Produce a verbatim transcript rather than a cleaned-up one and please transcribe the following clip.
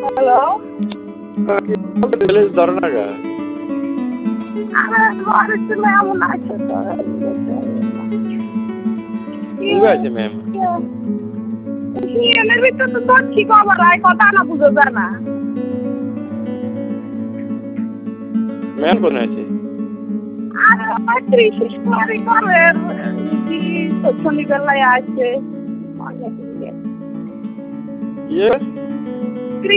hello ধরে না গা এমন আছে আছে ম্যাম এর ভিতর তো ধরছি খবর হয় কথা না বুঝো না ম্যাম কোন আছে আর ত্রিশ কুমারী করে শনিবেলায় আছে ইয়ে